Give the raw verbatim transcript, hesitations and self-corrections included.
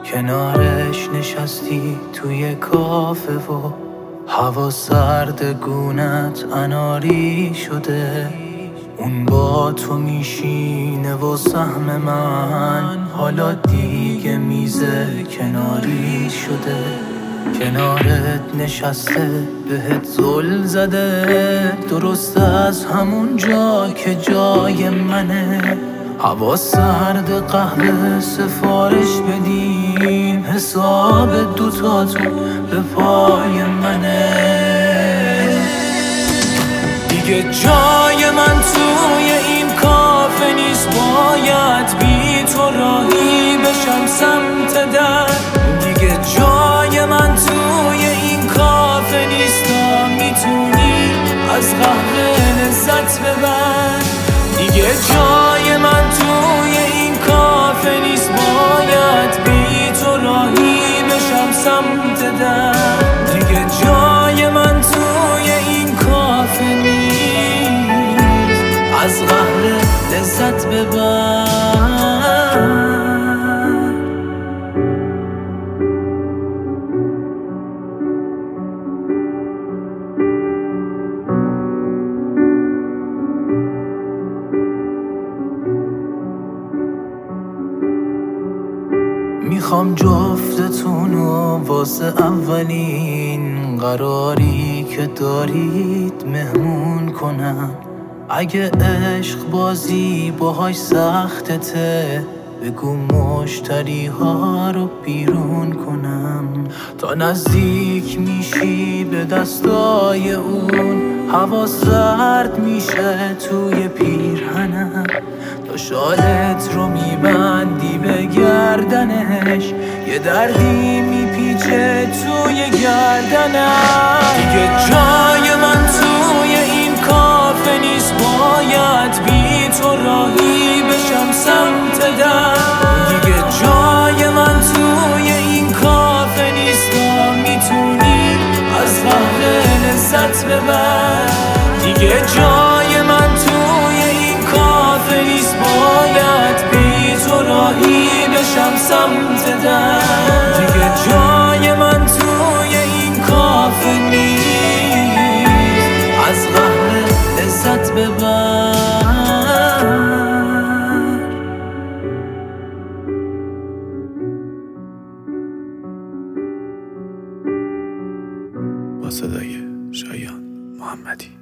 کنارش نشستی توی کافه و هوا سرد گونت اناری شده. اون با تو میشینه و سهم من حالا دیگه میزه کناری شده. کنارت نشسته بهت زل زده، درست از همون جا که جای منه. هوا سرد، قهوه سفارش بدین، حساب دوتاتون به پای منه. دیگه جای من توی این کافه نیست، باید بی تو راهی بشم سمت در. دیگه جای من توی این کافه نیست، تا میتونی از قهوه لذت ببر. دیگه جای من توی این کافه نیست، باید بی تو راهی بشم سمت در. دیگه جای من توی این کافه نیست، از قهوه لذت ببر. میخوام جفتتونو واسه اولین قراری که دارید مهمون کنم. اگه عشق بازی باهاش سختته، بگو مشتری ها رو بیرون کنم. تا نزدیک میشی به دستای اون، هوا سرد میشه توی پیرهنم. تا شالت رو میبندی به گردنش، یه دردی میپیچه توی گردنم. دیگه جای من توی این کافه نیست، باید بی تو راهی بشم سمت در. دیگه جای من توی این کافه نیست، تا میتونی از قهوه لذت ببر. دیگه جای من توی این کافه نیست، باید بی تو راهی بشم سمت در. دیگه جای من توی این کافه نیست، از قهوه لذت ببر. با صدای شایان محمدی.